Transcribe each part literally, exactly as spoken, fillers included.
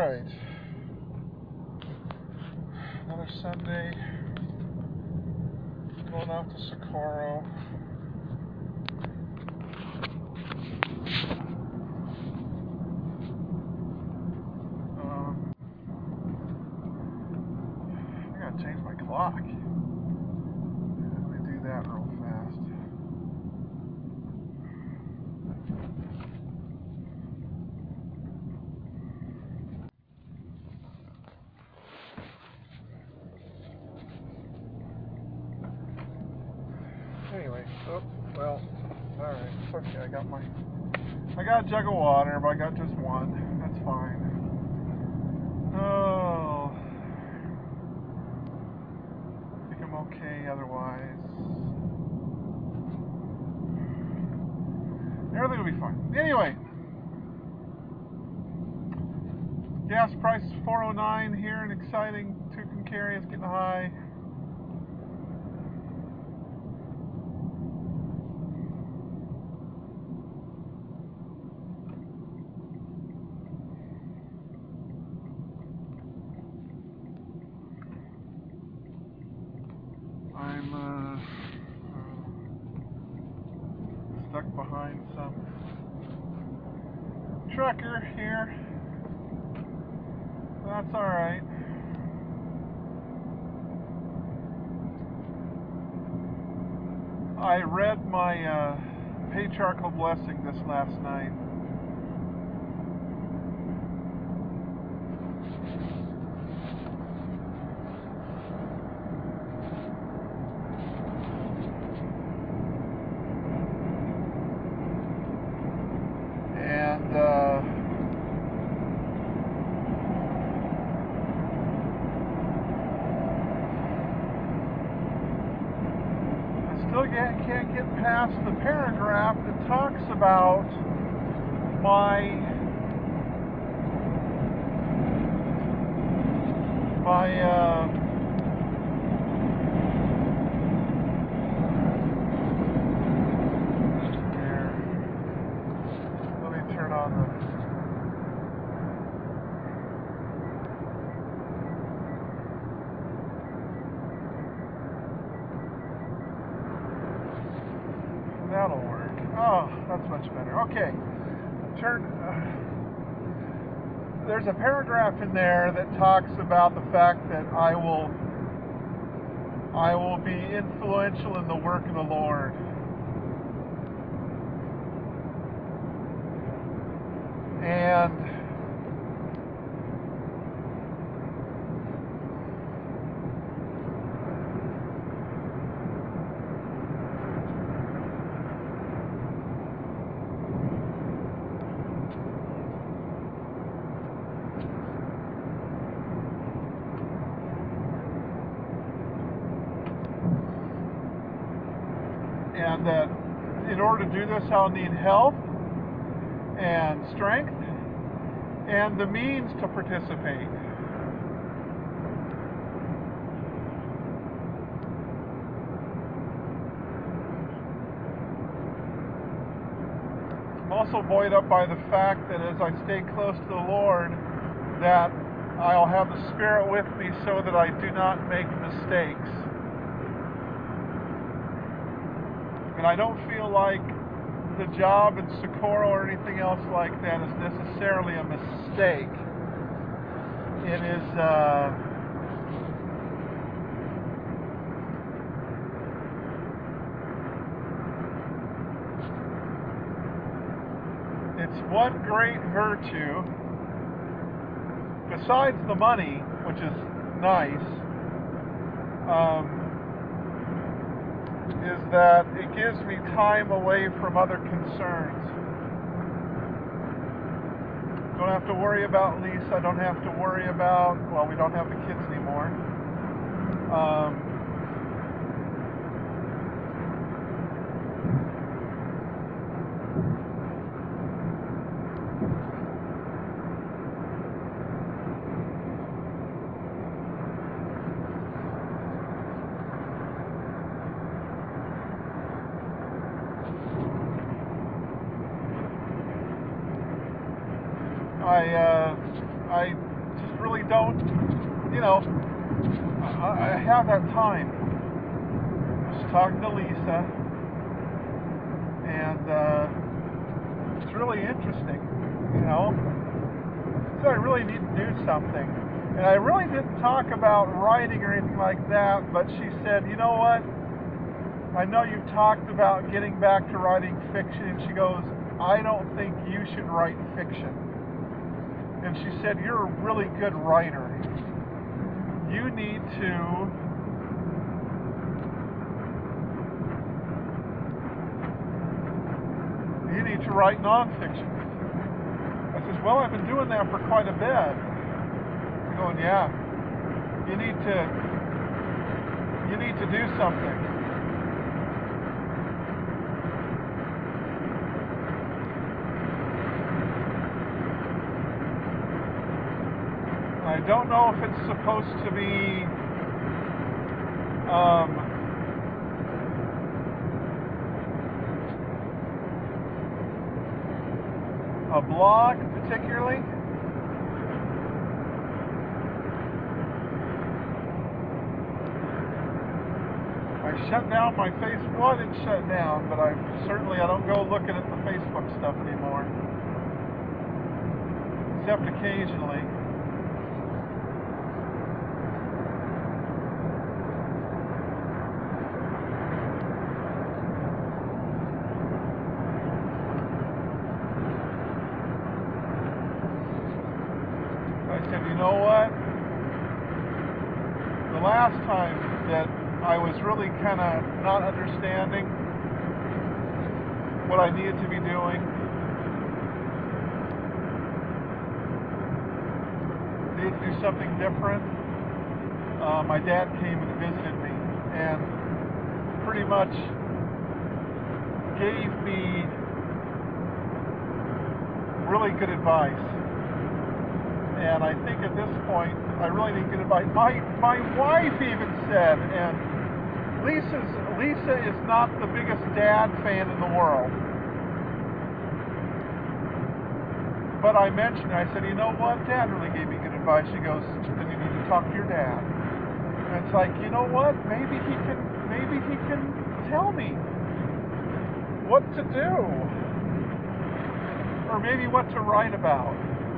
Alright. Another Sunday. Going out to Socorro. Um, I gotta change my clock. Let me do that real fast. Anyway, oh, well, alright, it's okay, I got my, I got a jug of water, but I got just one, that's fine. Oh, I think I'm okay otherwise. Everything will be fine. Anyway, gas price is four oh nine here in exciting Tucumcari, it's getting high. I'm uh, uh, stuck behind some trucker here. That's alright. I read my uh, patriarchal blessing this last night. And uh, I still get, can't get past the paragraph that talks about my my uh, here. Let me turn on the that'll work. Oh, that's much better. Okay. Turn. Uh, there's a paragraph in there that talks about the fact that I will I will be influential in the work of the Lord. And and that in order to do this, I'll need health and strength and the means to participate. I'm also buoyed up by the fact that as I stay close to the Lord, that I'll have the Spirit with me so that I do not make mistakes. And I don't feel like the job in Socorro or anything else like that is necessarily a mistake. It is uh, it's one great virtue besides the money, which is nice, um, is that it gives me time away from other concerns. Don't have to worry about Lisa. I don't have to worry about, well, we don't have the kids anymore. Um, I, uh, I really don't, you know, I, I have that time. I was talking to Lisa, and uh, it's really interesting, you know. So I really need to do something. And I really didn't talk about writing or anything like that, but she said, you know what? I know you've talked about getting back to writing fiction, and she goes, I don't think you should write fiction. And she said, you're a really good writer. You need to you need to write nonfiction. I says, well, I've been doing that for quite a bit. I'm going, yeah. You need to you need to do something. I don't know if it's supposed to be um, a blog particularly. I shut down my Facebook. Well, I didn't shut down, but I certainly I don't go looking at the Facebook stuff anymore, except occasionally. I said, you know what? The last time that I was really kind of not understanding what I needed to be doing, needed to do something different. Uh, my dad came and visited me and pretty much gave me really good advice. And I think at this point, I really need good advice. My my wife even said, and Lisa's Lisa is not the biggest dad fan in the world, but I mentioned, I said, you know what, Dad really gave me good advice. She goes, then you need to talk to your dad. And it's like, you know what, maybe he can, maybe he can tell me what to do, or maybe what to write about.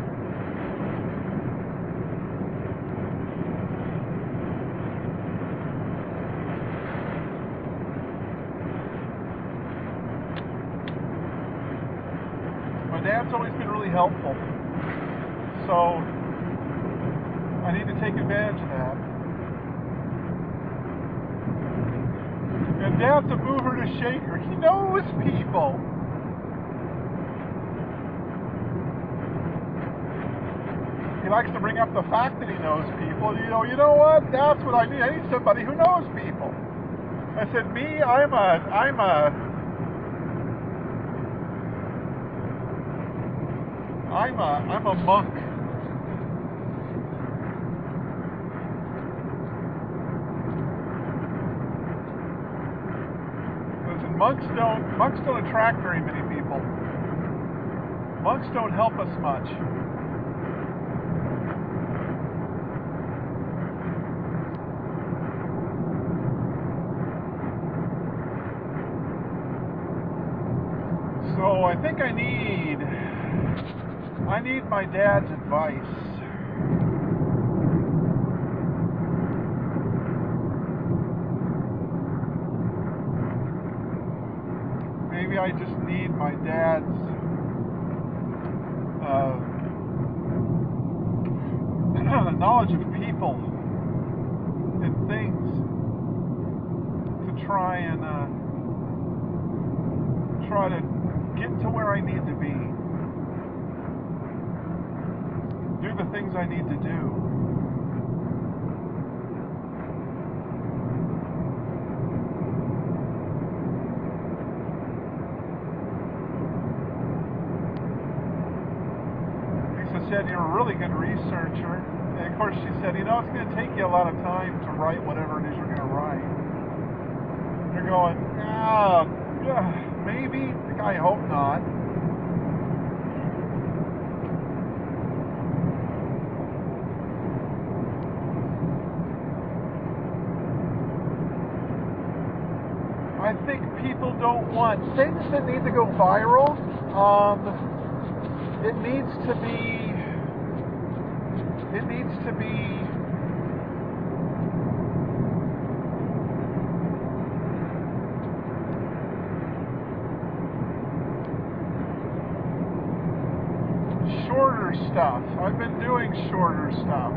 Dad's always been really helpful, so I need to take advantage of that. And Dad's a mover and a shaker. He knows people. He likes to bring up the fact that he knows people. You know, you know what? That's what I need. I need somebody who knows people. I said, me, I'm a, I'm a. I'm a, I'm a monk. Listen, monks don't, monks don't attract very many people. Monks don't help us much. So I think I need I need my dad's advice. Maybe I just need my dad's uh, knowledge of people and things to try and uh, try to get to where I need to be. Do the things I need to do. Lisa said, you're a really good researcher. And of course she said, you know, it's going to take you a lot of time to write whatever it is you're going to write. You're going, ah, yeah, maybe. I hope not. I think people don't want things that need to go viral. Um, it needs to be. It needs to be. Shorter stuff. I've been doing shorter stuff.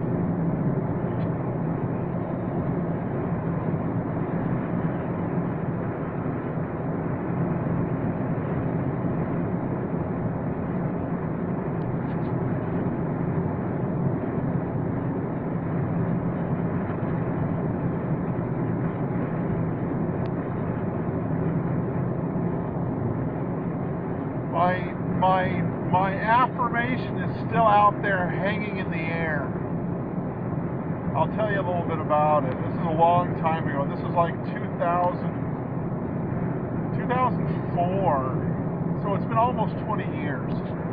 My my my affirmation is still out there hanging in the air. I'll tell you a little bit about it. This is a long time ago. This is like two thousand, two thousand four. So it's been almost twenty years.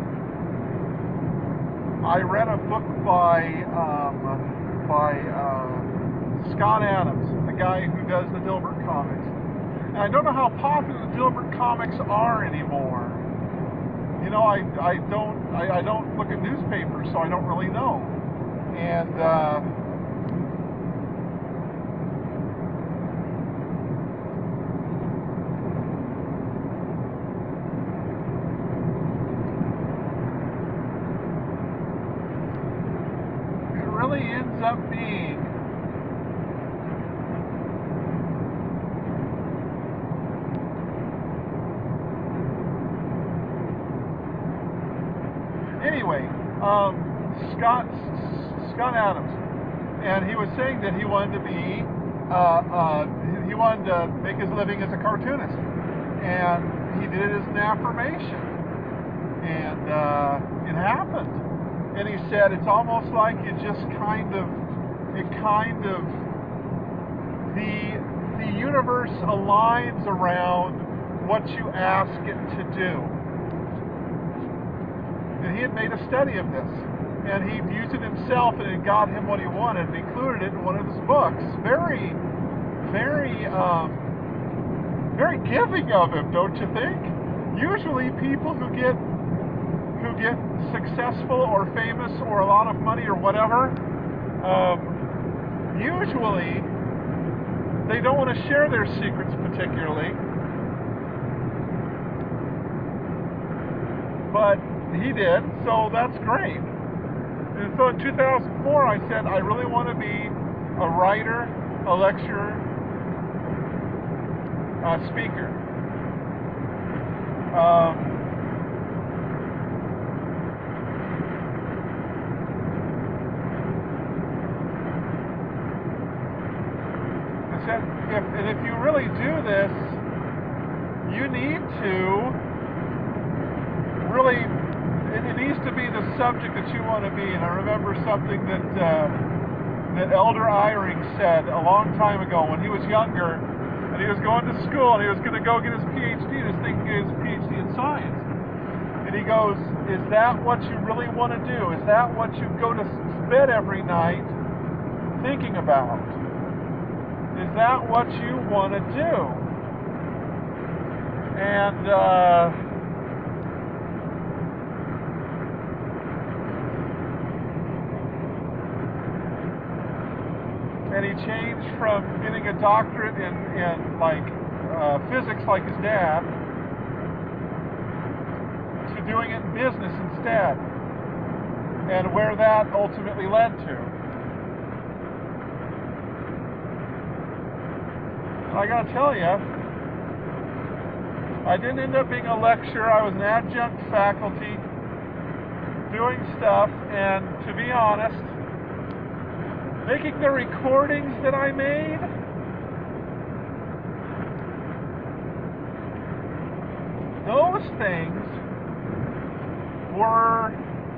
I read a book by um, by uh, Scott Adams, the guy who does the Dilbert comics. And I don't know how popular the Dilbert comics are anymore. You know, I, I don't I, I don't look at newspapers, so I don't really know. And uh, it really ends up being Anyway, um, Scott Scott Adams, and he was saying that he wanted to be, uh, uh, he wanted to make his living as a cartoonist, and he did it as an affirmation, and uh, it happened. And he said it's almost like it just kind of, it kind of, the the universe aligns around what you ask it to do. And he had made a study of this, and he used it himself, and it got him what he wanted, and included it in one of his books. Very, very, um, very giving of him, don't you think? Usually, people who get who get successful or famous or a lot of money or whatever, um, usually they don't want to share their secrets particularly, but he did, so that's great. And so in two thousand four, I said, I really want to be a writer, a lecturer, a speaker. Um, I said, if, and if you really do this, you need to really, it, it needs to be the subject that you want to be. And I remember something that uh, that Elder Eyring said a long time ago when he was younger, and he was going to school, and he was going to go get his P H D, and he was thinking of his P H D in science. And he goes, is that what you really want to do? Is that what you go to bed every night thinking about? Is that what you want to do? And uh, and he changed from getting a doctorate in, in like uh, physics like his dad to doing it in business instead, and where that ultimately led to. And I gotta tell you, I didn't end up being a lecturer. I was an adjunct faculty doing stuff, and to be honest, making the recordings that I made, those things were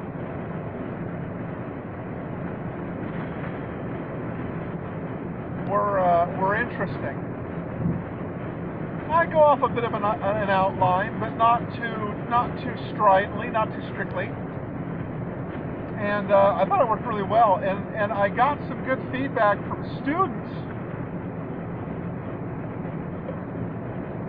were uh, were interesting. I go off a bit of an, an outline, but not too not too stridently, not too strictly. And uh, I thought it worked really well, and, and I got some good feedback from students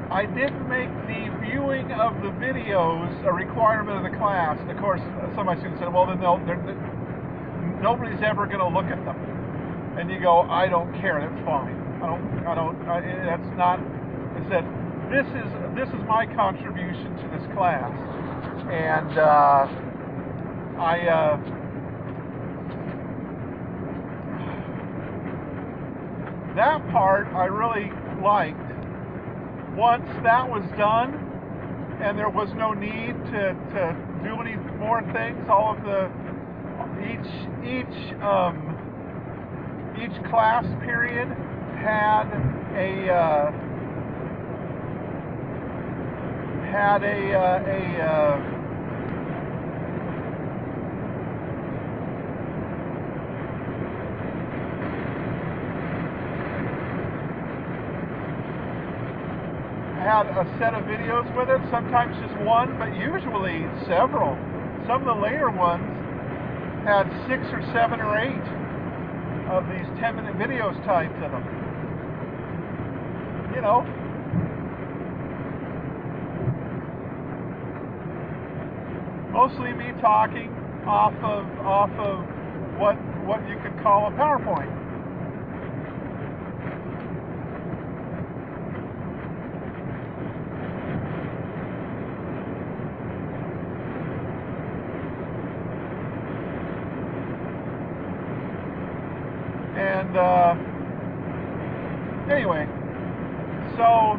I didn't make the viewing of the videos a requirement of the class. And of course, some of my students said, well, then they'll, they're, they're, nobody's ever going to look at them. And you go, I don't care. That's fine. I don't. I don't. I, that's not. I said, this is this is my contribution to this class, and uh, I. Uh, that part I really liked. Once that was done, and there was no need to, to do any more things, all of the each each um, each class period had a uh, had a uh, a uh, had a set of videos with it, sometimes just one, but usually several. Some of the later ones had six or seven or eight of these ten minute videos tied to them. You know, mostly me talking off of off of what what you could call a PowerPoint. And uh, anyway, so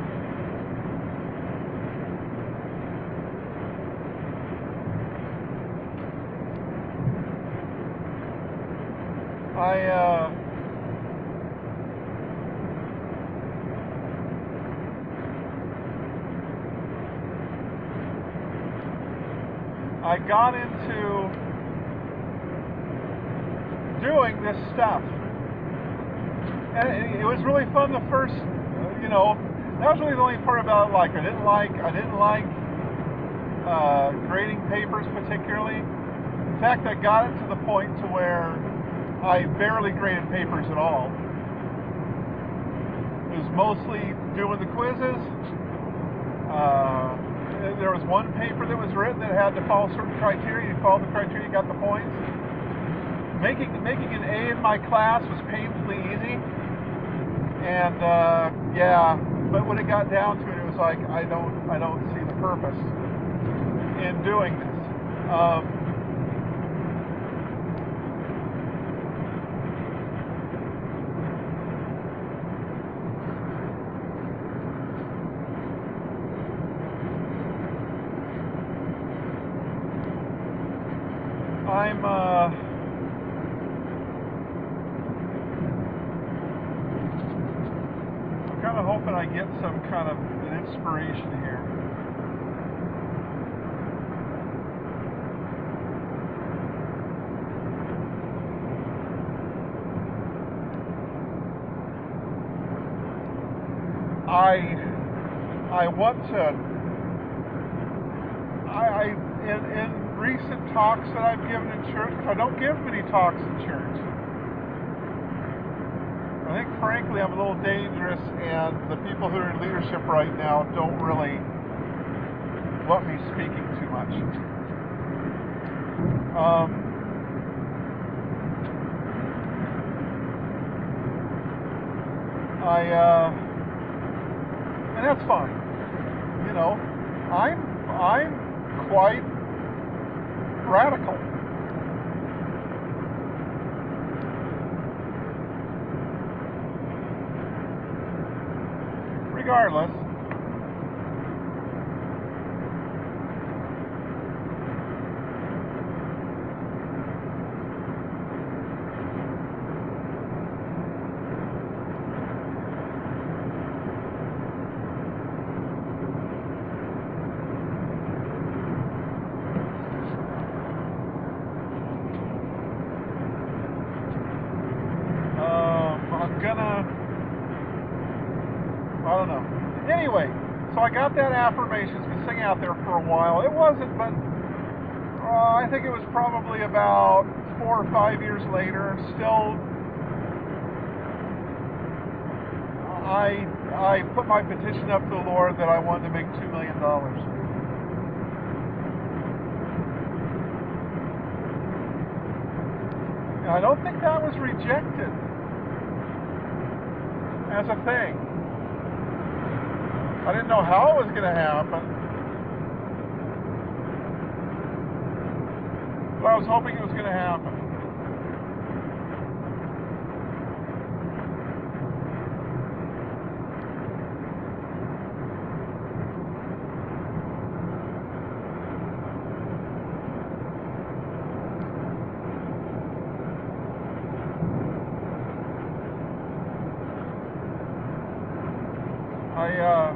I uh, I got into doing this stuff. And it was really fun the first, you know, that was really the only part about it like I didn't like, I didn't like uh, grading papers particularly. In fact, I got it to the point to where I barely graded papers at all. It was mostly doing the quizzes. Uh, there was one paper that was written that had to follow certain criteria. You followed the criteria, you got the points. Making, making an A in my class was painfully easy. And uh, yeah, but when it got down to it, it was like I don't, I don't see the purpose in doing this. Um, I'm. Uh, kind of hoping I get some kind of an inspiration here. I I want to I, I in, in recent talks that I've given in church, which I don't give many talks in church. I think, frankly, I'm a little dangerous, and the people who are in leadership right now don't really want me speaking too much. Um, I, uh, and that's fine. You know, I'm, I'm quite radical. Regardless, um, I'm gonna I don't know. Anyway, so I got that affirmation. It's been sitting out there for a while. It wasn't, but uh, I think it was probably about four or five years later. Still, I I put my petition up to the Lord that I wanted to make two million dollars. And I don't think that was rejected as a thing. I didn't know how it was going to happen, but I was hoping it was going to happen. I, uh,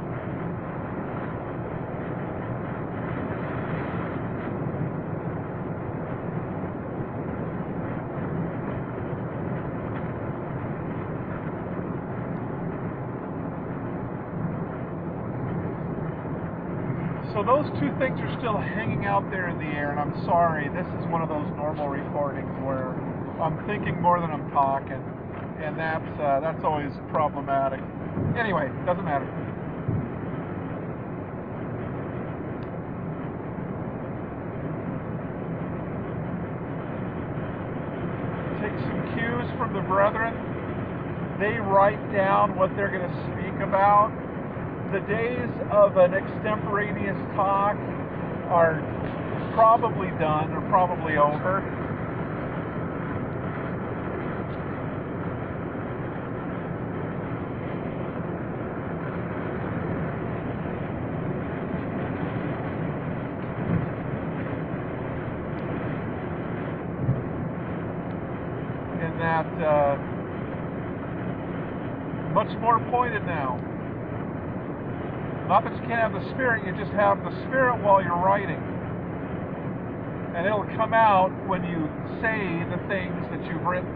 so those two things are still hanging out there in the air, and I'm sorry, this is one of those normal recordings where I'm thinking more than I'm talking, and that's, uh, that's always problematic. Anyway, doesn't matter. Take some cues from the brethren. They write down what they're going to speak about. The days of an extemporaneous talk are probably done or probably over. In that, uh, much more pointed now. Not that you can't have the Spirit, you just have the Spirit while you're writing. And it'll come out when you say the things that you've written.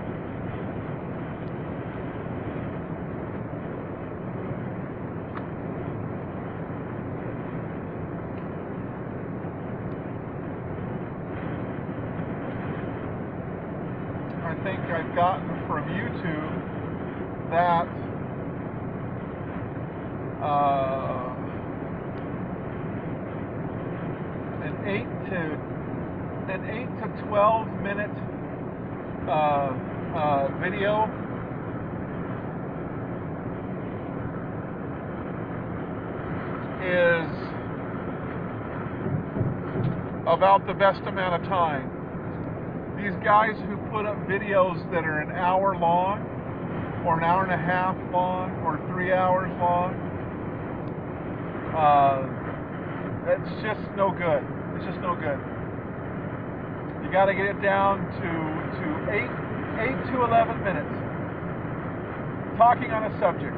I think I've gotten from YouTube that uh, an eight to an eight to twelve minute uh, uh, video is about the best amount of time. These guys who put up videos that are an hour long, or an hour and a half long, or three hours long, uh, it's just no good. It's just no good. You got to get it down to to eight eight to eleven minutes, talking on a subject.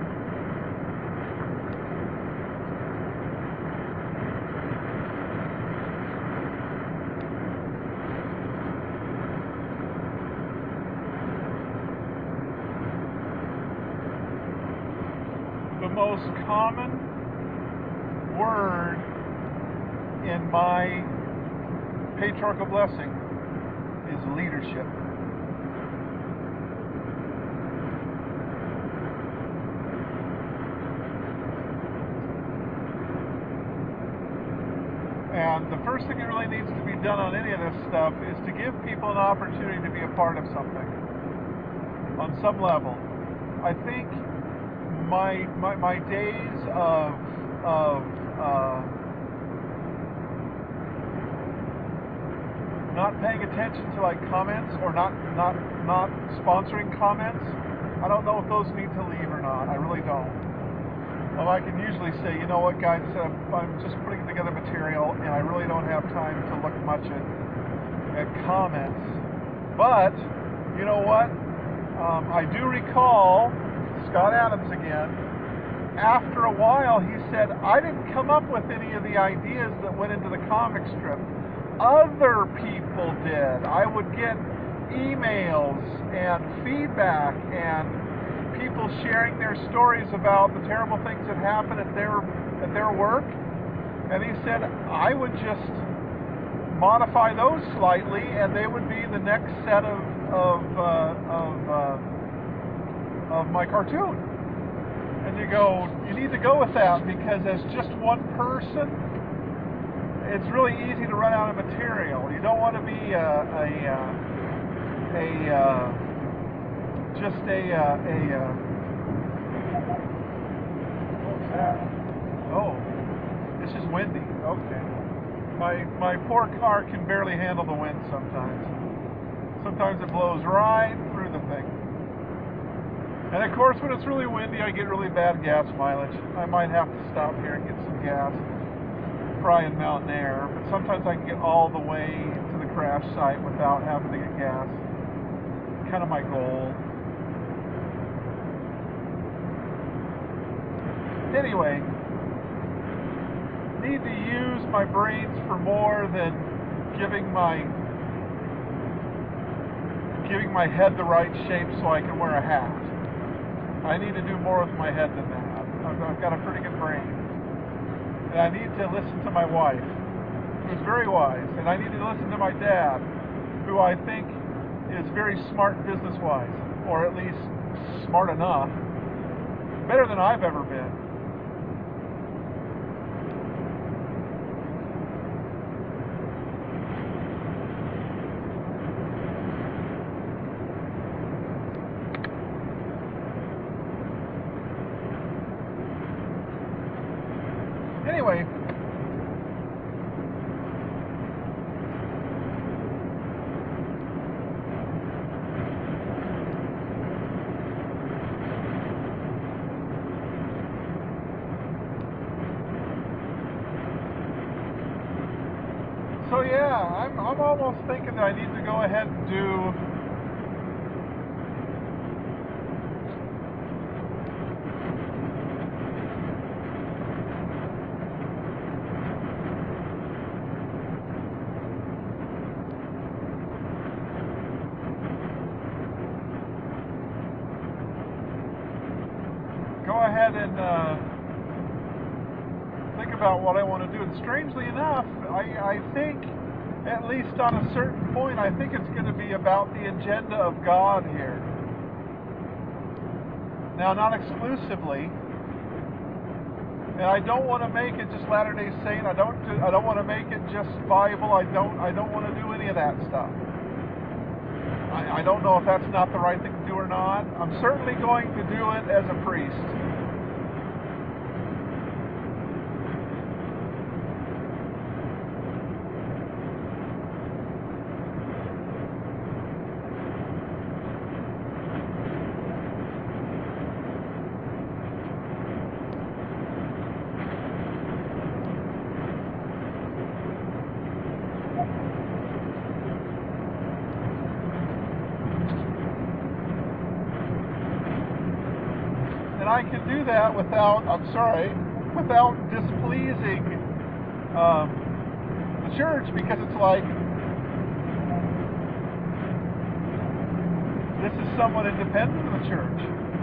The most common word in my patriarchal blessing is leadership. And the first thing that really needs to be done on any of this stuff is to give people an opportunity to be a part of something on some level. I think My, my my days of of uh, not paying attention to like comments or not not not sponsoring comments, I don't know if those need to leave or not. I really don't. Well, I can usually say, you know what, guys, I'm just putting together material and I really don't have time to look much at at comments. But you know what? Um, I do recall. Scott Adams again, after a while he said, I didn't come up with any of the ideas that went into the comic strip. Other people did. I would get emails and feedback and people sharing their stories about the terrible things that happened at their at their work. And he said, I would just modify those slightly and they would be the next set of, of, uh, of uh, of my cartoon. go, you need to go with that, because as just one person, it's really easy to run out of material. You don't want to be a, a, a, a just a, a, a what's that? Oh, this is windy. Okay. My, my poor car can barely handle the wind sometimes. Sometimes it blows right through the thing. And of course, when it's really windy, I get really bad gas mileage. I might have to stop here and get some gas, fry in mountain air, but sometimes I can get all the way to the crash site without having to get gas. Kind of my goal. Anyway, need to use my brains for more than giving my giving my head the right shape so I can wear a hat. I need to do more with my head than that. I've, I've got a pretty good brain. And I need to listen to my wife, who's very wise. And I need to listen to my dad, who I think is very smart business-wise, or at least smart enough. Better than I've ever been. Anyway, so yeah, I'm, I'm almost thinking that I need to go ahead and do go ahead and uh, think about what I want to do. And strangely enough, I, I think, at least on a certain point, I think it's going to be about the agenda of God here. Now, not exclusively, and I don't want to make it just Latter-day Saint. I don't. Do, I don't want to make it just Bible. I don't. I don't want to do any of that stuff. I, I don't know if that's not the right thing to do or not. I'm certainly going to do it as a priest. And I can do that without, I'm sorry, without displeasing um, the church, because it's like, this is somewhat independent of the church.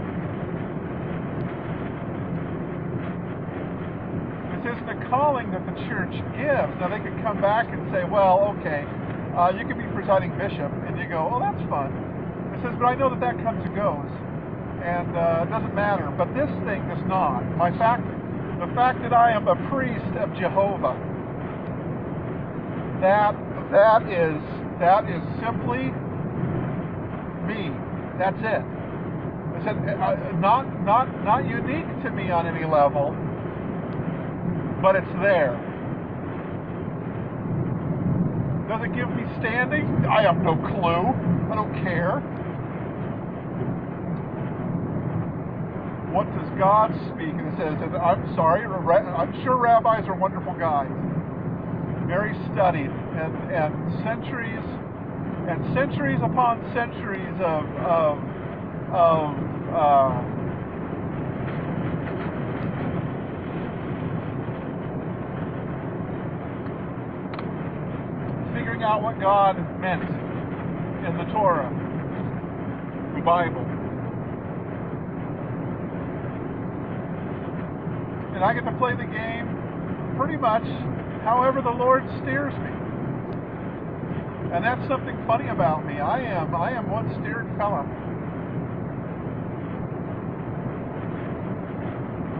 This isn't a calling that the church gives. Now they could come back and say, well, okay, uh, you could be presiding bishop, and you go, oh, that's fun. It says, but I know that that comes and goes. And uh, it doesn't matter, but this thing does not. My fact, the fact that I am a priest of Jehovah, that that is that is simply me. That's it. I said, uh, not not not unique to me on any level, but it's there. Does it give me standing? I have no clue. I don't care. What does God speak? And it says, and I'm sorry, I'm sure rabbis are wonderful guys, very studied, and, and centuries and centuries upon centuries of of, of uh, figuring out what God meant in the Torah, the Bible. And I get to play the game pretty much however the Lord steers me. And that's something funny about me. I am I am one steered fella.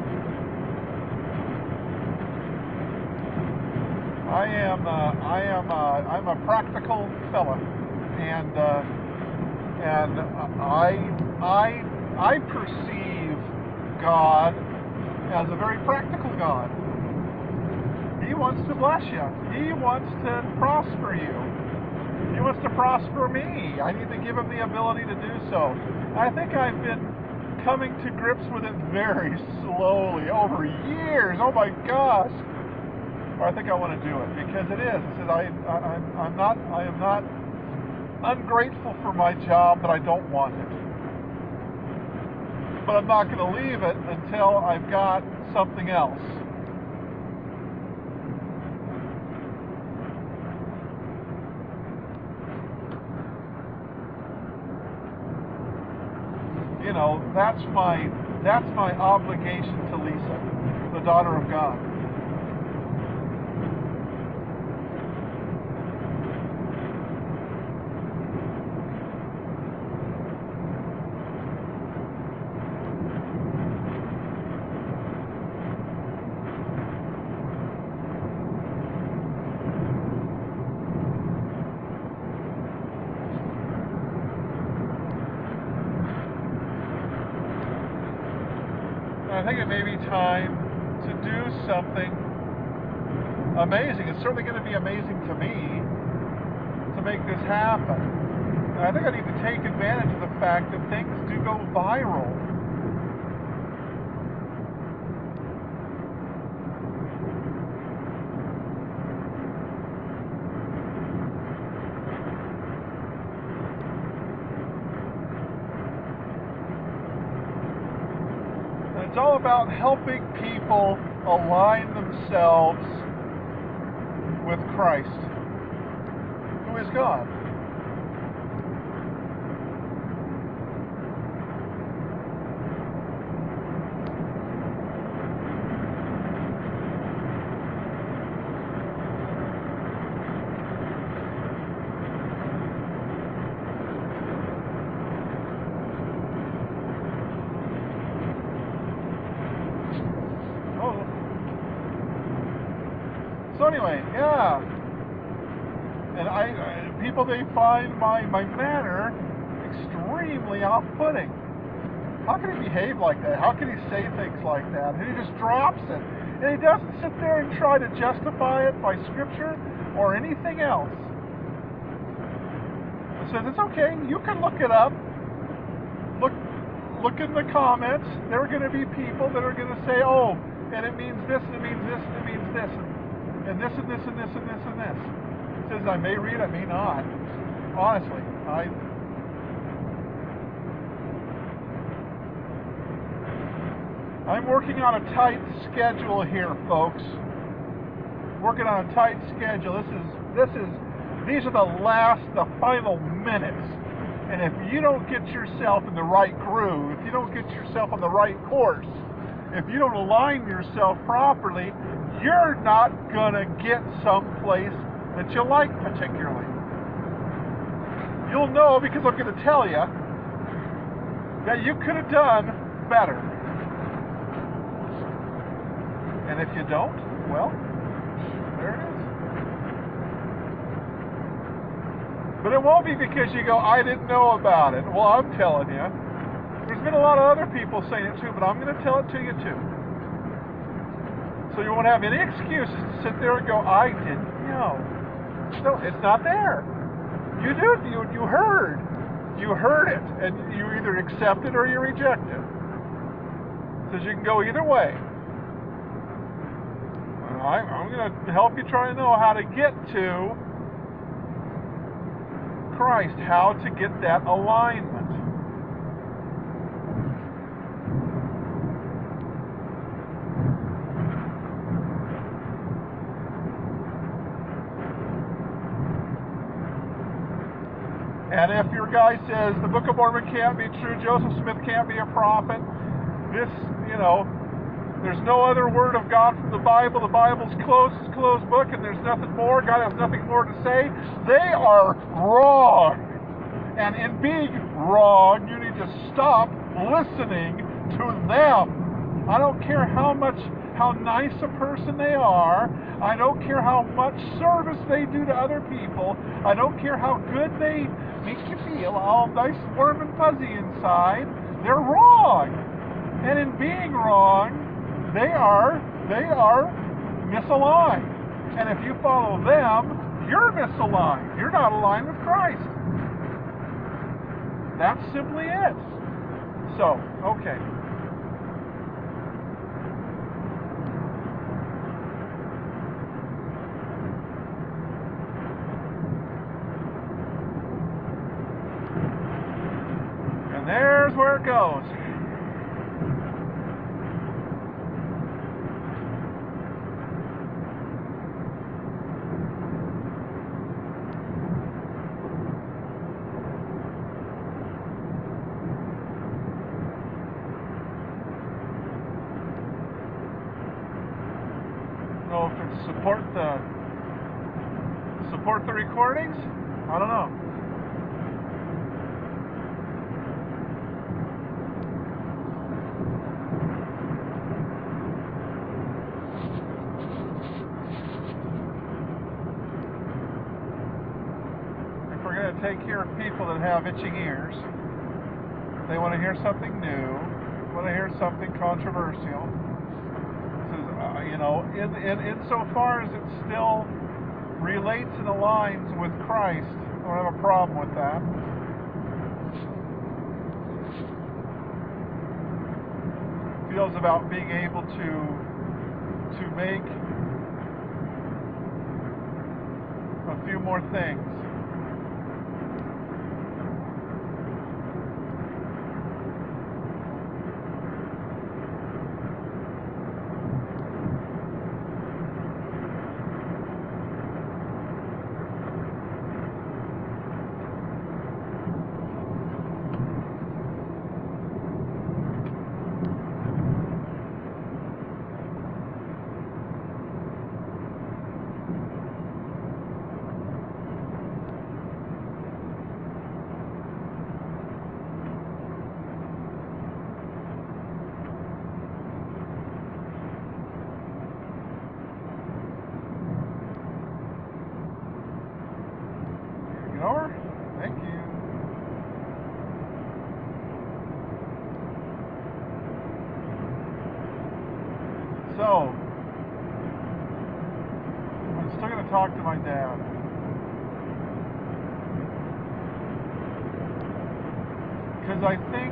I am, uh, I am, uh, I'm a practical fella, and uh, and I, I, I perceive God as a very practical God. He wants to bless you. He wants to prosper you. He wants to prosper me. I need to give him the ability to do so. I think I've been coming to grips with it very slowly over years. Oh my gosh! Or I think I want to do it because it is. I said I, I I'm, I'm not. I am not ungrateful for my job, but I don't want it. But I'm not going to leave it until I've got something else. You know, that's my that's my obligation to Lisa, the daughter of God. I think it may be time to do something amazing. It's certainly going to be amazing to me to make this happen. And I think I need to take advantage of the fact that things do go viral. It's all about helping people align themselves with Christ, who is God. So anyway, yeah, and I, I people they find my my manner extremely off-putting. How can he behave like that? How can he say things like that? And he just drops it, and he doesn't sit there and try to justify it by scripture or anything else. He says it's okay. You can look it up. Look, look in the comments. There are going to be people that are going to say, "Oh, and it means this, and it means this, and it means this." And, And this and this and this and this and this. It says I may read, I may not. Honestly, I. I'm working on a tight schedule here, folks. Working on a tight schedule. This is this is these are the last, the final minutes. And if you don't get yourself in the right groove, if you don't get yourself on the right course, if you don't align yourself properly, you're not going to get someplace that you like particularly. You'll know because I'm going to tell you that you could have done better. And if you don't, well, there it is. But it won't be because you go, I didn't know about it. Well, I'm telling you. There's been a lot of other people saying it too, but I'm going to tell it to you too. So you won't have any excuses to sit there and go, I didn't know. No, it's not there. You do. You you heard. You heard it, and you either accept it or you reject it. It says you can go either way. I, I'm going to help you try to know how to get to Christ, how to get that alignment. And if your guy says the Book of Mormon can't be true, Joseph Smith can't be a prophet, this, you know, there's no other word of God from the Bible, the Bible's closed, it's a closed book, and there's nothing more, God has nothing more to say, they are wrong. And in being wrong, you need to stop listening to them. I don't care how much, how nice a person they are. I don't care how much service they do to other people. I don't care how good they make you feel, all nice, warm, and fuzzy inside. They're wrong. And in being wrong, they are, they are misaligned. And if you follow them, you're misaligned. You're not aligned with Christ. That's simply it. So, okay. And there's where it goes. If it's support the support the recordings, I don't know. If we're going to take care of people that have itching ears, they want to hear something new, want to hear something controversial. Uh, you know, in, in insofar as it still relates and aligns with Christ, I don't have a problem with that. Feels about being able to to make a few more things. Thank you. So, I'm still going to talk to my dad. Because I think,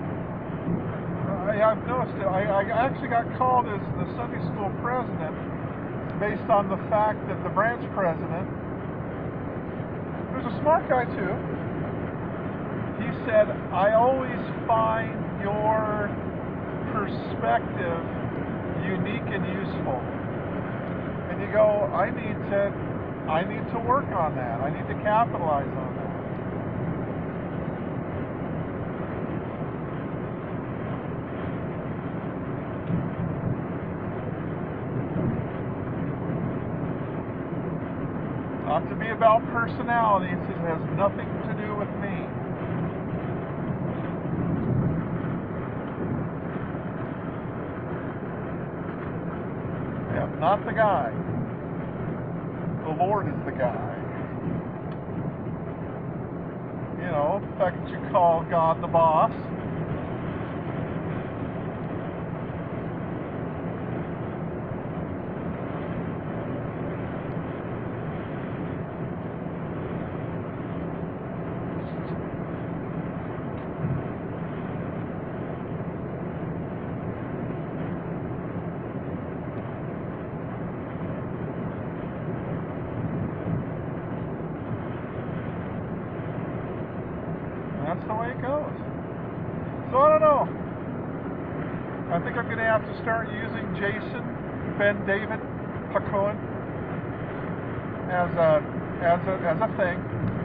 I, I've noticed it, I, I actually got called as the Sunday school president based on the fact that the branch president, who's a smart guy too, he said, I always find your perspective unique and useful. And you go, I need to, I need to work on that. I need to capitalize on that. Not to be about personality, it has nothing to do with me. I am not the guy. The Lord is the guy. You know, the fact that you call God the boss. That's the way it goes. So I don't know. I think I'm going to have to start using Jason Ben David Hakohen as a as a as a thing.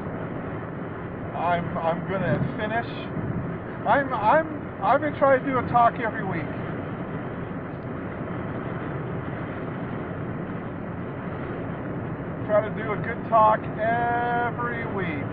I'm I'm going to finish. I'm I'm I'm going to try to do a talk every week. Try to do a good talk every week.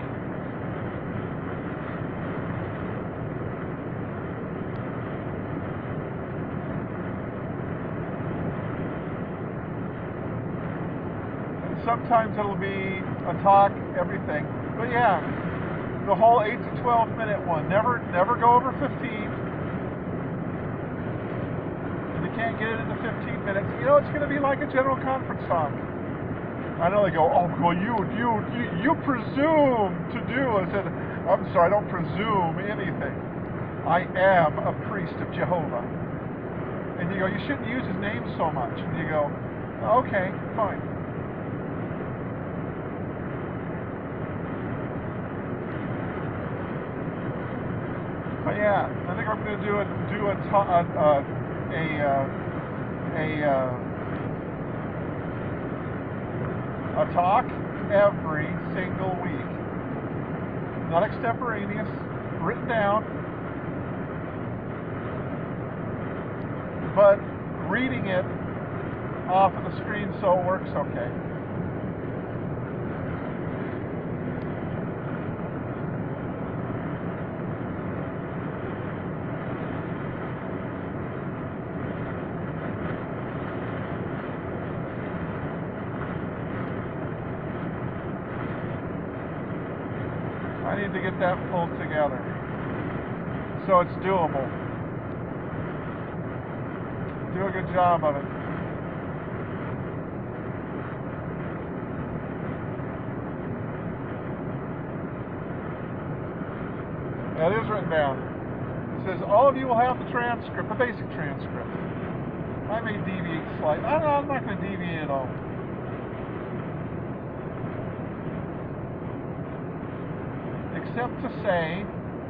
sometimes it'll be a talk, everything. But yeah, the whole eight to twelve minute one. Never, never go over fifteen. If you can't get it into fifteen minutes, you know it's going to be like a general conference talk. I know they go, oh, well, you, you, you, you presume to do. I said, I'm sorry, I don't presume anything. I am a priest of Jehovah. And you go, you shouldn't use his name so much. And you go, okay, fine. But yeah, I think I'm going to do a do a a a a, a, a a talk every single week. Not extemporaneous, written down, but reading it off of the screen so it works okay. I need to get that pulled together so it's doable. Do a good job of it. That is written down. It says all of you will have the transcript, the basic transcript. I may deviate slightly. I don't know, I'm not going to deviate at all. Except to say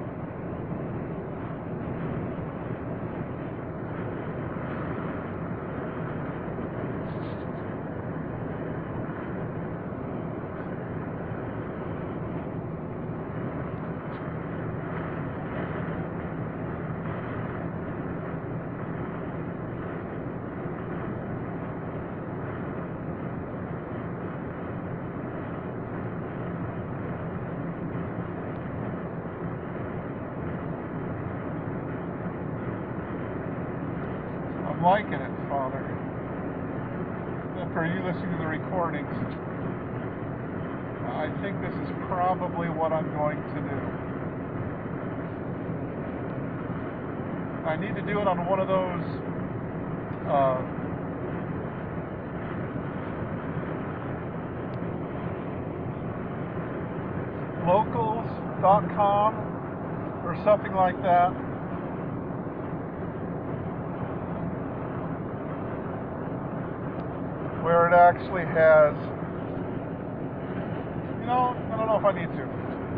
I'm liking it, Father. For you listening to the recordings, I think this is probably what I'm going to do. I need to do it on one of those uh, locals dot com or something like that. Where it actually has, you know, I don't know if I need to.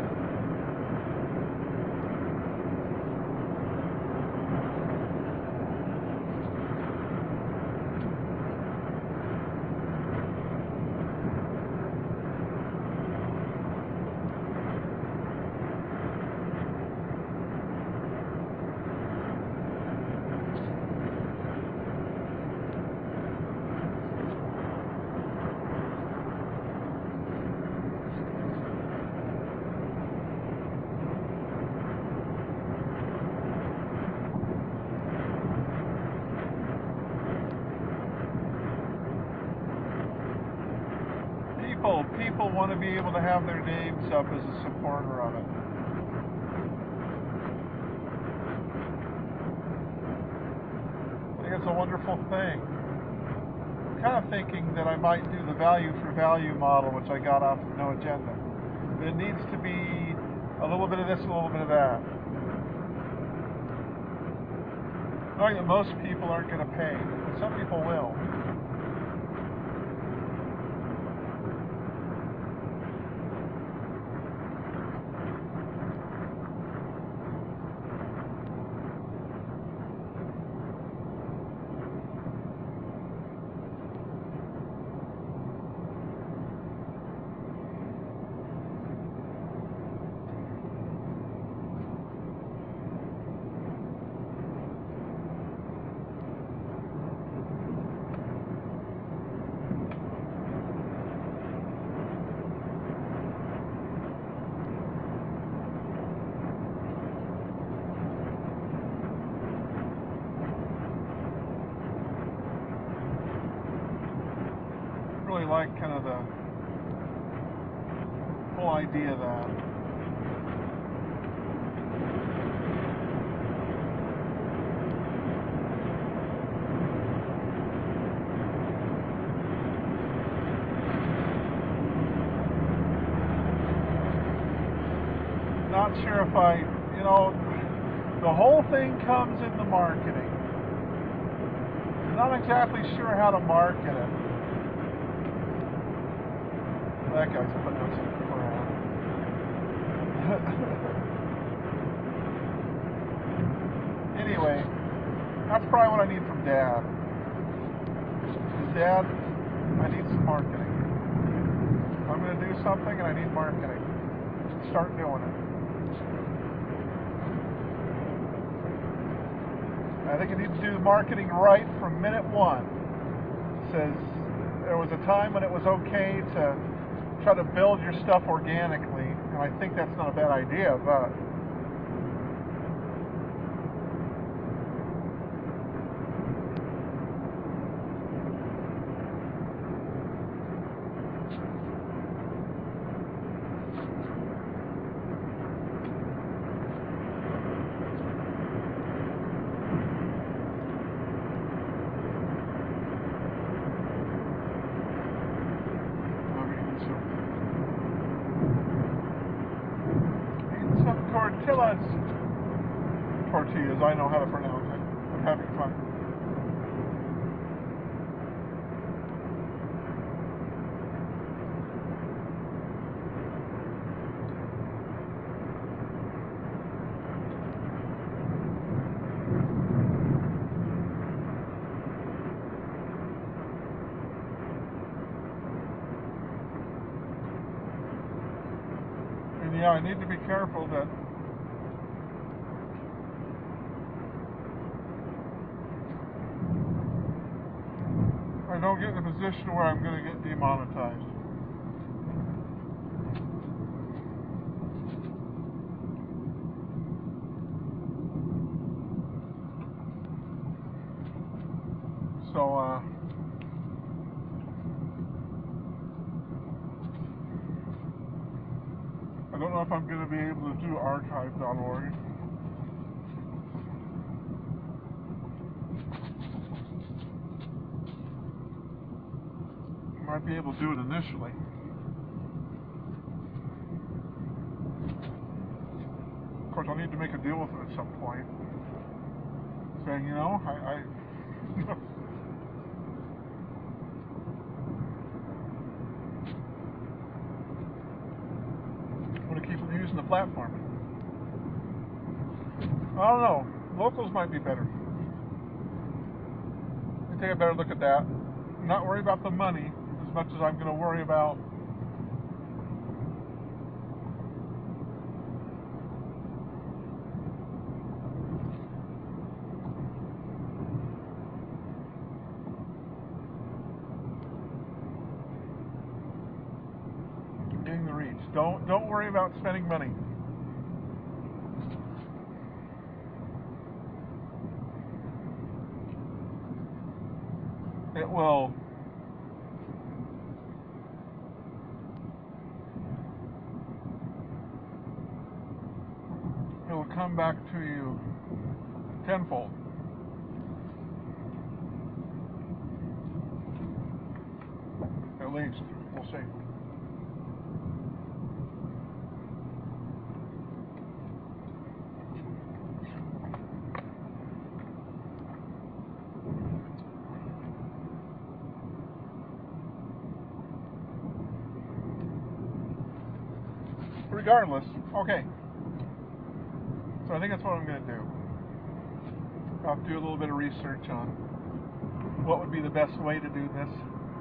People, people want to be able to have their names up as a supporter of it. I think it's a wonderful thing. I'm kind of thinking that I might do the value for value model, which I got off of No Agenda. But it needs to be a little bit of this, a little bit of that. Knowing that most people aren't going to pay, but some people will. Like kind of the full idea of that. Not sure if I, you know, the whole thing comes in the marketing. I'm not exactly sure how to market it. That guy's putting up some crap. Anyway, that's probably what I need from Dad. Dad, I need some marketing. I'm going to do something and I need marketing. Start doing it. I think you need to do marketing right from minute one. It says there was a time when it was okay to try to build your stuff organically, and I think that's not a bad idea, but tortillas. Tortillas, I know how to pronounce it. I'm having fun. And yeah, I need to be careful that I don't get in a position where I'm going to get demonetized. So, uh, I don't know if I'm going to be able to do archive dot org. Might be able to do it initially. Of course, I'll need to make a deal with it at some point. Saying, you know, I, I want to keep using the platform. I don't know. Locals might be better. Let me take a better look at that. Not worry about the money as much as I'm going to worry about getting the reach. Don't don't worry about spending money. It will it will come back to you tenfold. At least, we'll see. Regardless, okay. So I think that's what I'm going to do. I'll do a little bit of research on what would be the best way to do this.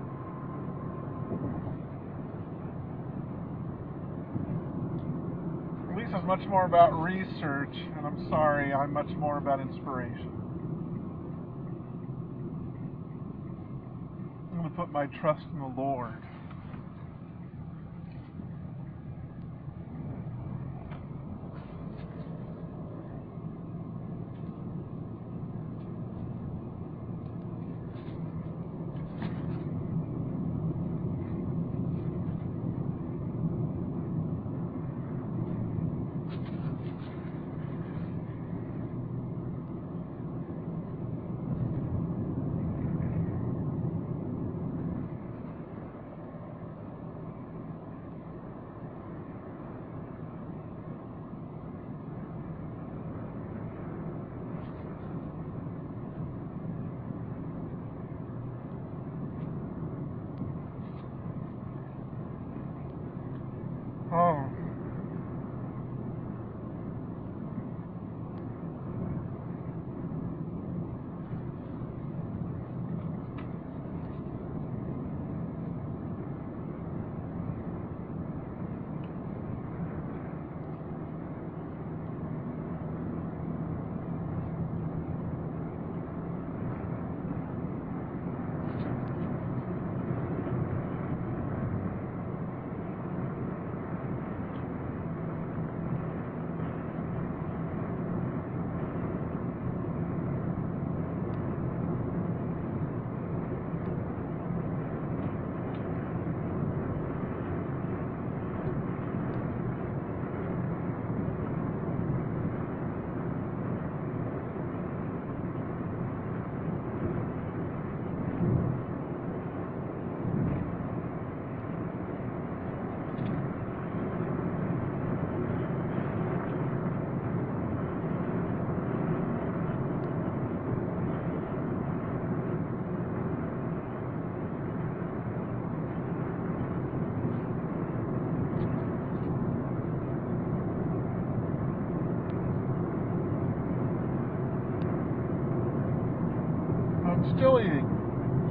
Lisa's much more about research, and I'm sorry, I'm much more about inspiration. I'm going to put my trust in the Lord.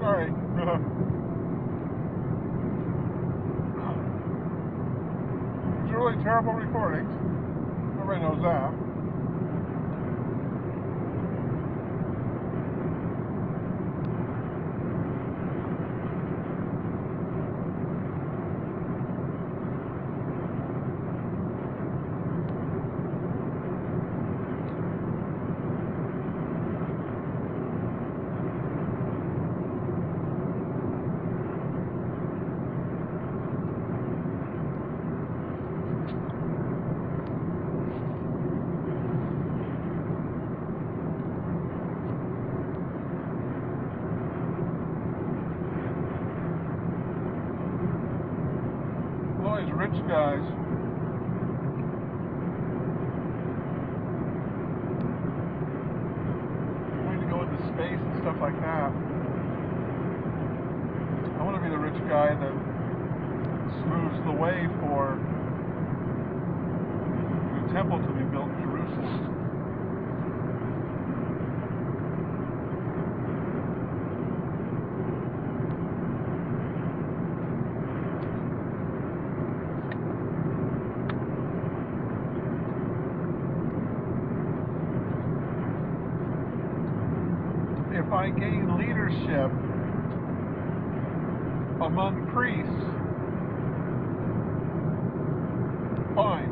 Sorry. It's really terrible recordings. Everybody knows that. Rich guys going to go into space and stuff like that. I want to be the rich guy that smooths the way for the temple to be built in Jerusalem. If I gain leadership among priests, fine.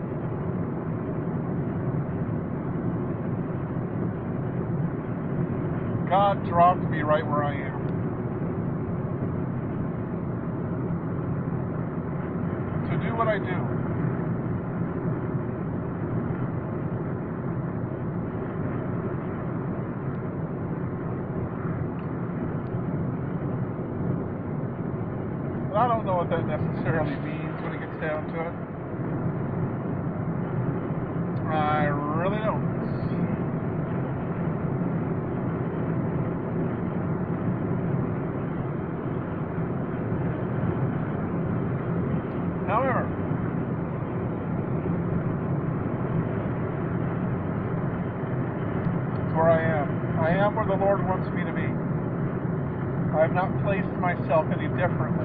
God dropped me right where I am. To do what I do. I don't know what that necessarily means when it gets down to it. I really don't. However, it's where I am. I am where the Lord wants me to be. I have not placed myself any differently.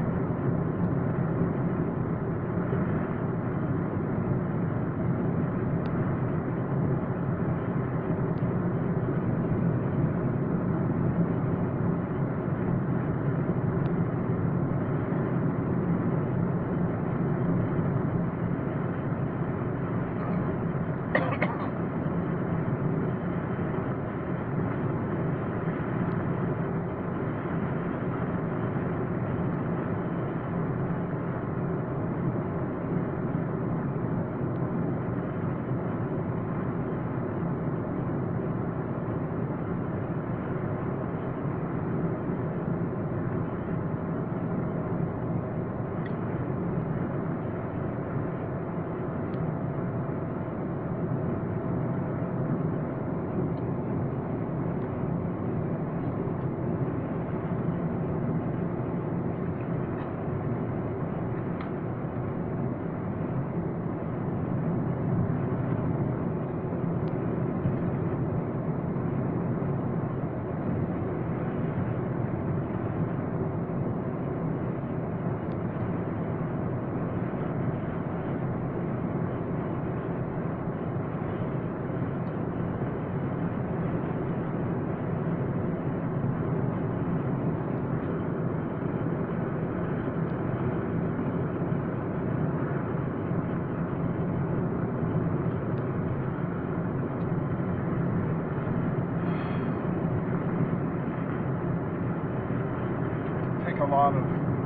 A lot of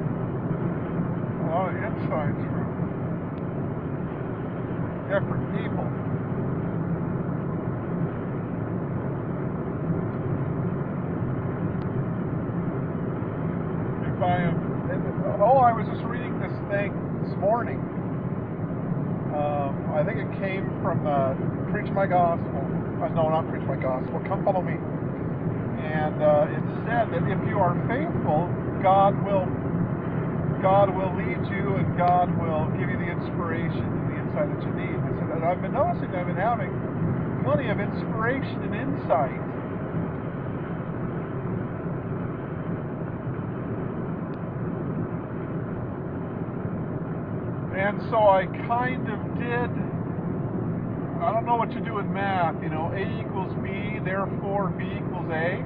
a lot of insights from different people. If I am, oh, I was just reading this thing this morning. Um, I think it came from uh, Preach My Gospel. Uh, no, not Preach My Gospel. Come Follow Me. And uh, it said that if you are faithful, God will God will lead you, and God will give you the inspiration and the insight that you need. I said, and I've been noticing I've been having plenty of inspiration and insight. And so I kind of did, I don't know what you do in math, you know, A equals B, therefore B equals A.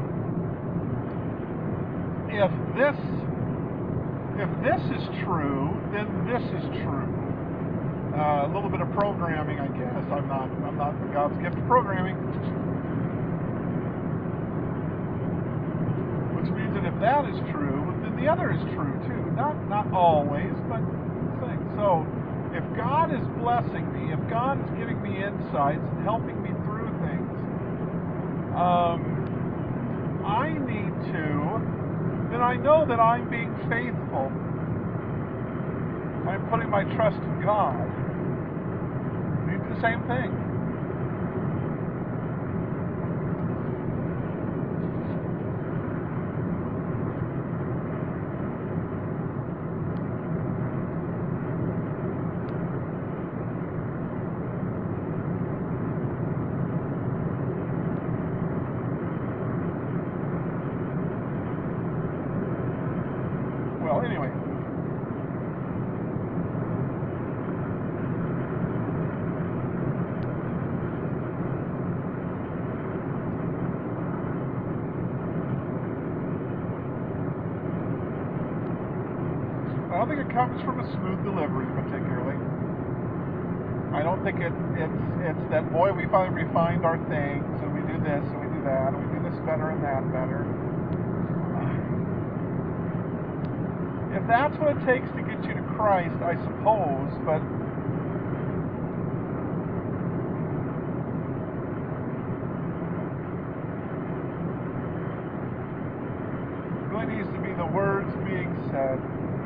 If this, if this is true, then this is true. Uh, a little bit of programming, I guess. I'm not, I'm not the God's gift of programming. Which means that if that is true, then the other is true too. Not, not always, but things. So, if God is blessing me, if God is giving me insights and helping me through things, um, I need to, then I know that I'm being faithful. I'm putting my trust in God. You do the same thing. Well, anyway. I don't think it comes from a smooth delivery, particularly. I don't think it, it's it's that, boy, we finally refined our things, and we do this, and we do that, and we do this better and that better. If that's what it takes to get you to Christ, I suppose, but it really needs to be the words being said.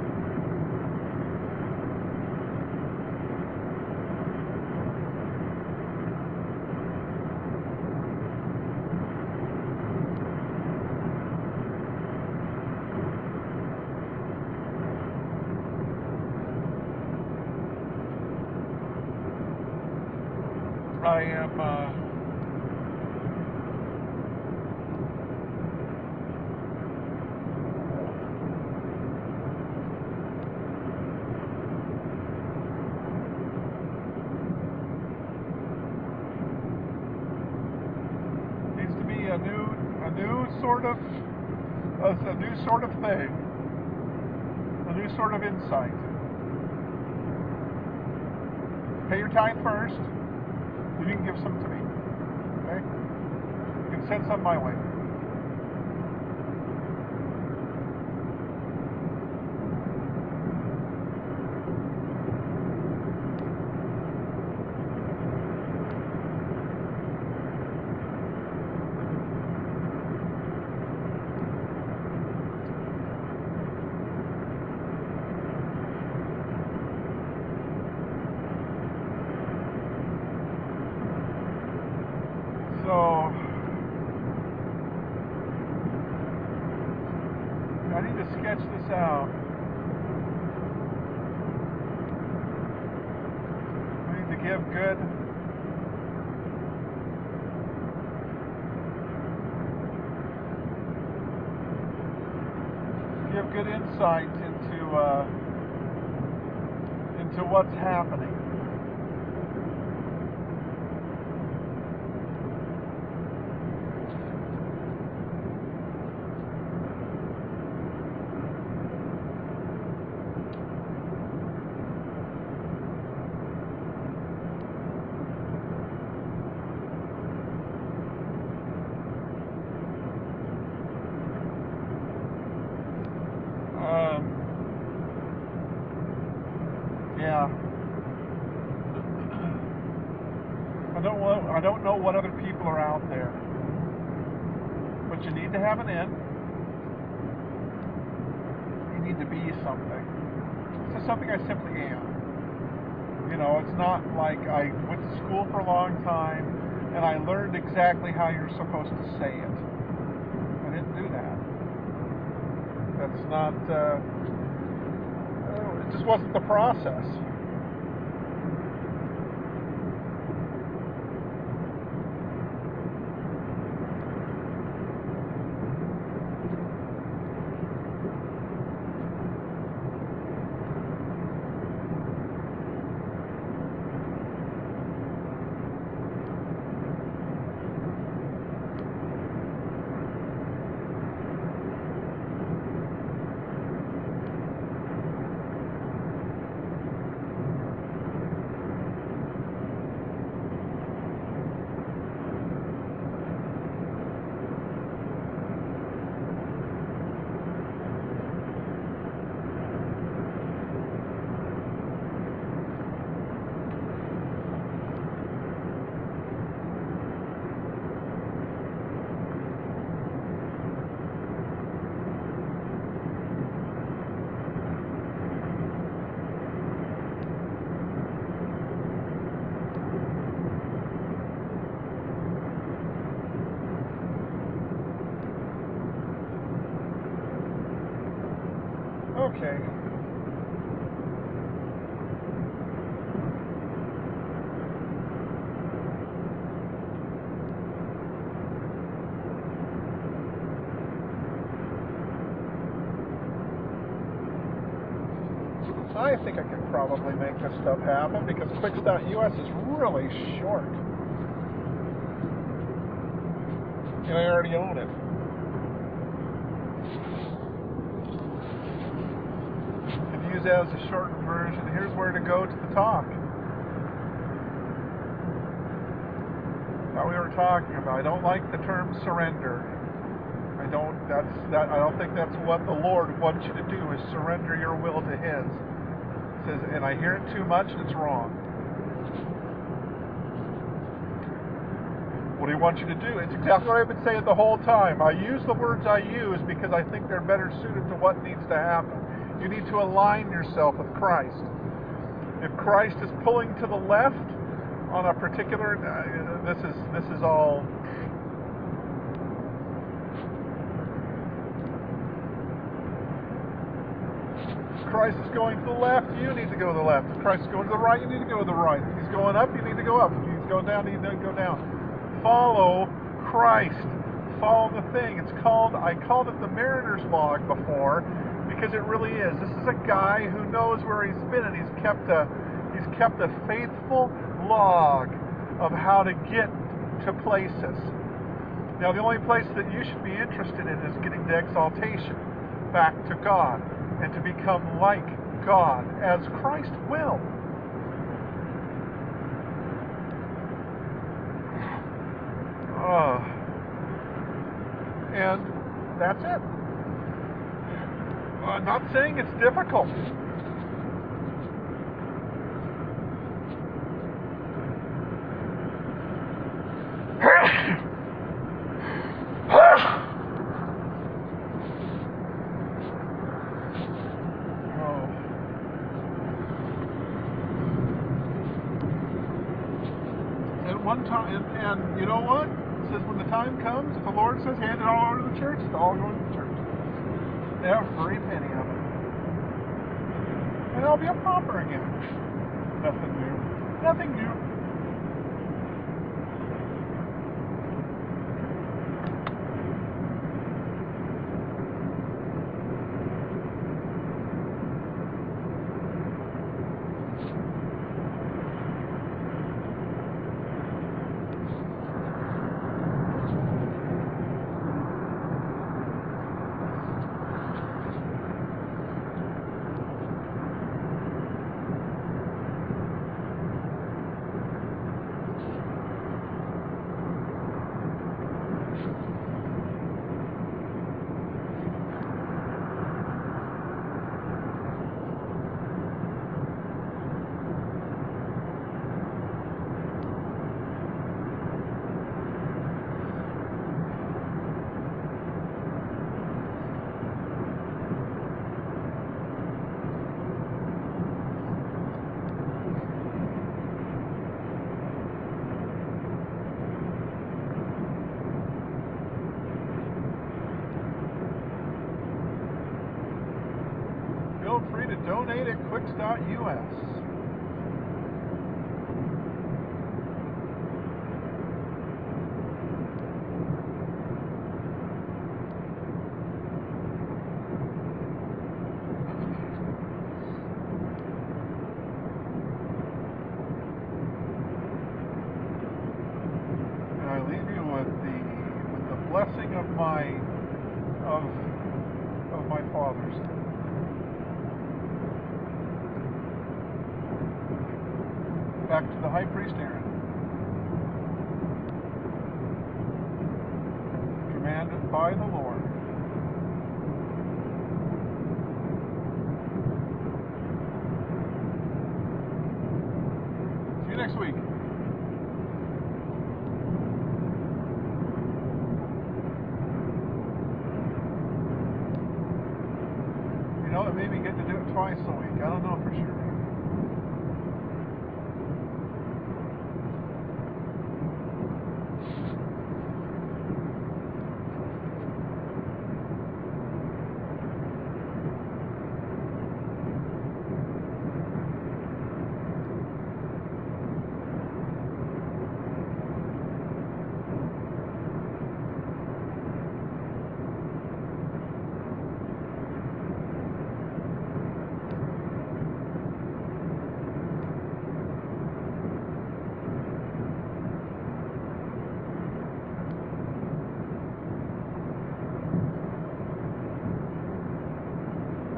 I am uh, needs to be a new, a new sort of, a, a new sort of thing, a new sort of insight. Pay your tithe first. You can give some to me. Okay? You can send some my way. So, I need to sketch this out. I need to give good, give good insight into uh, into what's happening. Um, yeah. I don't know, I don't know what other people are out there, but you need to have an end. You need to be something. This is something I simply am. You know, it's not like I went to school for a long time and I learned exactly how you're supposed to say it. I didn't do that. That's not, uh, it just wasn't the process. Okay. I think I can probably make this stuff happen because Quicks dot U S is really short. And I already own it. And use that as a shortened version. Here's where to go to the talk. Now we were talking about, I don't like the term surrender. I don't, that's, that, I don't think that's what the Lord wants you to do, is surrender your will to His. It says, and I hear it too much and it's wrong. What do He wants you to do? It's exactly what I've been saying the whole time. I use the words I use because I think they're better suited to what needs to happen. You need to align yourself with Christ. If Christ is pulling to the left on a particular, uh, this is this is all. If Christ is going to the left, you need to go to the left. If Christ is going to the right, you need to go to the right. If He's going up, you need to go up. If He's going down, you need to go down. Follow Christ. Follow the thing. It's called, I called it the Mariner's Log before, because it really is. This is a guy who knows where he's been, and he's kept a he's kept a faithful log of how to get to places. Now, the only place that you should be interested in is getting to exaltation, back to God, and to become like God, as Christ will. Uh, and that's it. I'm not saying it's difficult. One time, and, and you know what? It says when the time comes, if the Lord says hand it all over to the church, it's all going to the church. Every penny of it. And I'll be a pauper again. Nothing new. Nothing new. Feel free to donate at Quicks dot U S. And I leave you with the with the blessing of my of of my fathers. Back to the high priest Aaron. Commanded by the Lord. See you next week. You know, it may be good to do it twice a week. I don't know for sure.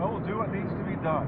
I will do what needs to be done.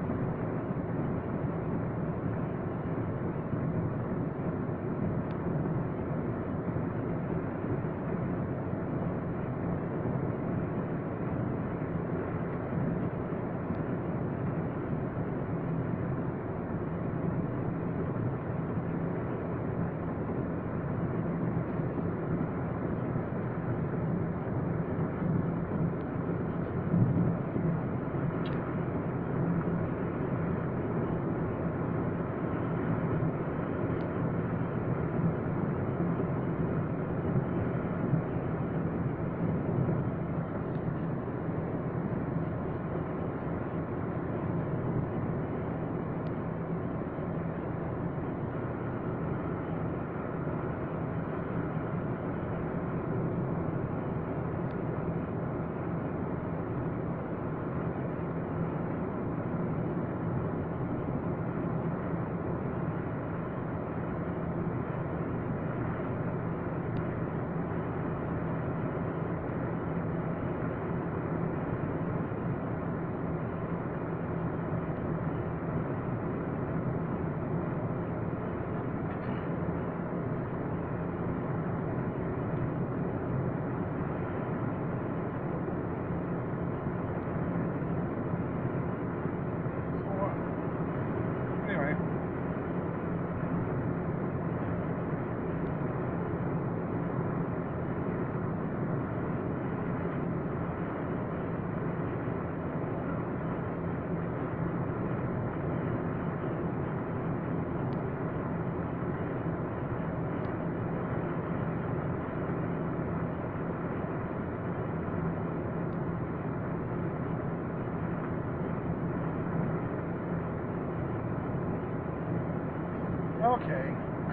Okay.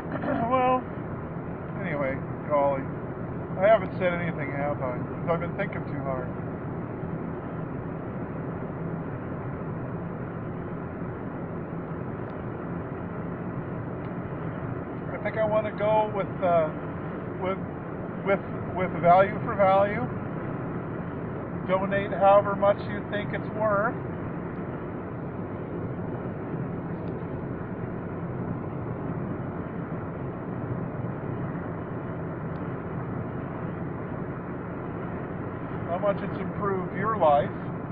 Well, anyway, golly. I haven't said anything, have I? Because I've been thinking too hard. I think I want to go with uh, with with with value for value. Donate however much you think it's worth. How much it's improved your life.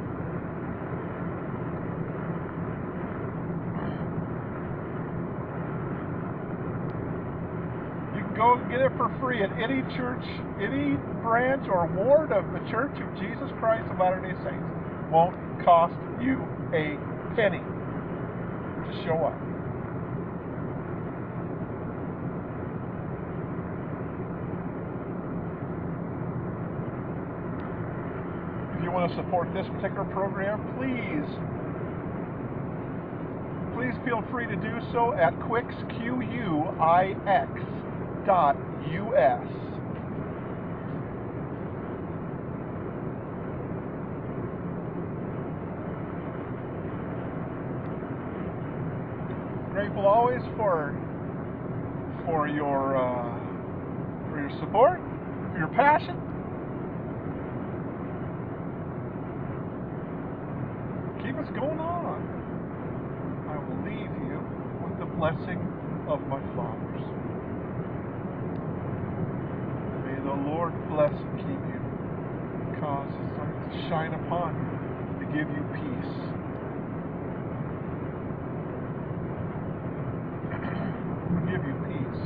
You can go and get it for free at any church, any branch or ward of the Church of Jesus Christ of Latter-day Saints. Won't cost you a penny. Just show up. If you want to support this particular program, please, please feel free to do so at Quix, Q U I X dot U S. Grateful always for for your uh, for your support, for your passion. Keep us going on. I will leave you with the blessing of my fathers. May the Lord bless and keep you, cause his light to shine upon you, to give you peace. Give you peace.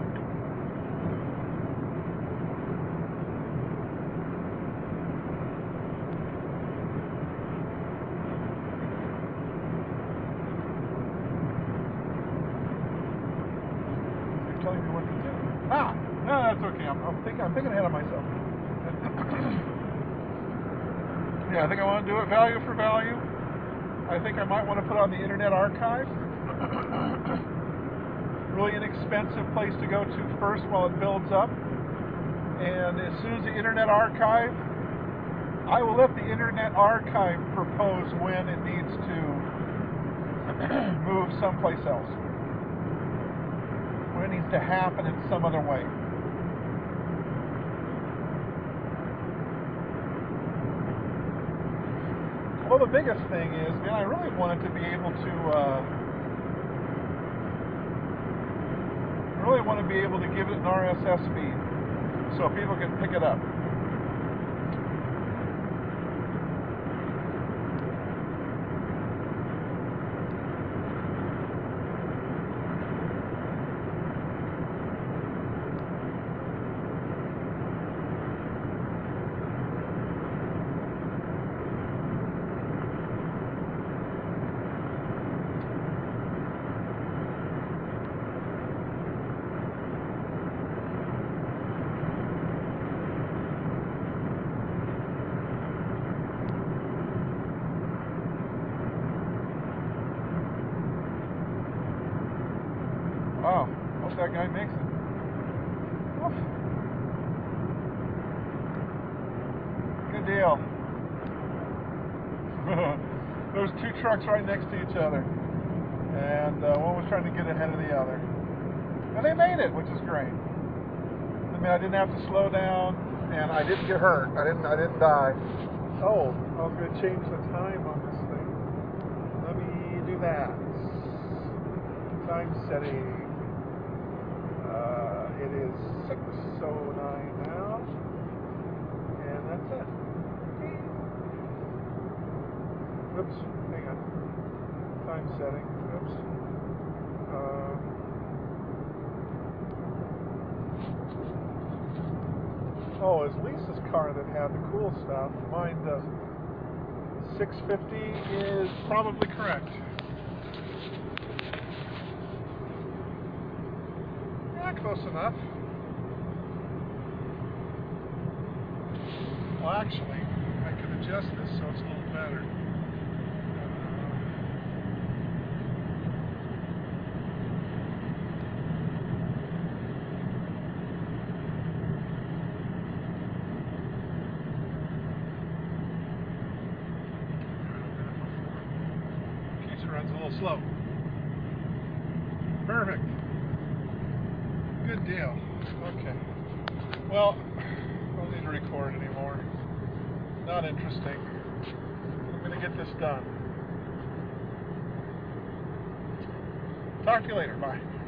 You're telling me what to do. Ah, no, that's okay. I'm, I'm thinking. I'm thinking ahead of myself. Yeah, I think I want to do it value for value. I think I might want to put on the Internet Archive. Really inexpensive place to go to first while it builds up. And as soon as the Internet Archive, I will let the Internet Archive propose when it needs to move someplace else. When it needs to happen in some other way. Well, the biggest thing is, man, I really wanted to be able to, uh, I really want to be able to give it an R S S feed so people can pick it up. Wow, hope that guy makes it. Oof. Good deal. There's two trucks right next to each other, and uh, one was trying to get ahead of the other. And they made it, which is great. I mean, I didn't have to slow down, and I didn't get hurt. I didn't. I didn't die. Oh, I was going to change the time on this thing. Let me do that. Time setting. Uh, it is six oh nine now, and that's it. Oops, hang on. Time setting. Oops. Uh, oh, it's Lisa's car that had the cool stuff. Mine doesn't. six fifty is probably correct. Close enough. Well, actually, I can adjust this so it's a little better. In case it runs a little slow. Perfect. Good deal. Okay. Well, I don't need to record anymore. Not interesting. I'm going to get this done. Talk to you later. Bye.